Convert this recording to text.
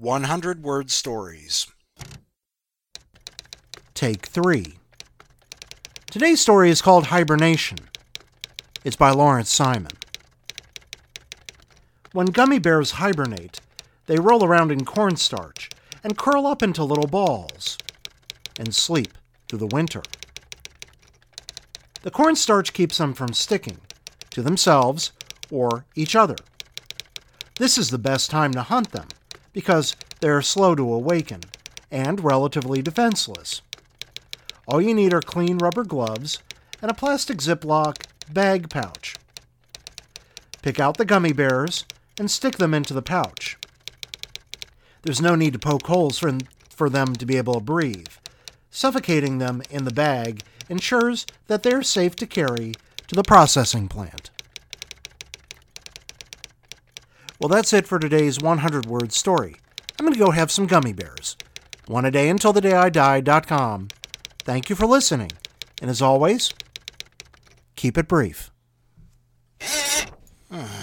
100-word stories. Take 3. Today's story is called Hibernation. It's by Lawrence Simon. When gummy bears hibernate, they roll around in cornstarch and curl up into little balls and sleep through the winter. The cornstarch keeps them from sticking to themselves or each other. This is the best time to hunt them because they are slow to awaken and relatively defenseless. All you need are clean rubber gloves and a plastic Ziploc bag pouch. Pick out the gummy bears and stick them into the pouch. There's no need to poke holes for them to be able to breathe. Suffocating them in the bag ensures that they're safe to carry to the processing plant. Well, that's it for today's 100-word story. I'm going to go have some gummy bears. oneadayuntilthedayidie.com. Thank you for listening. And as always, keep it brief.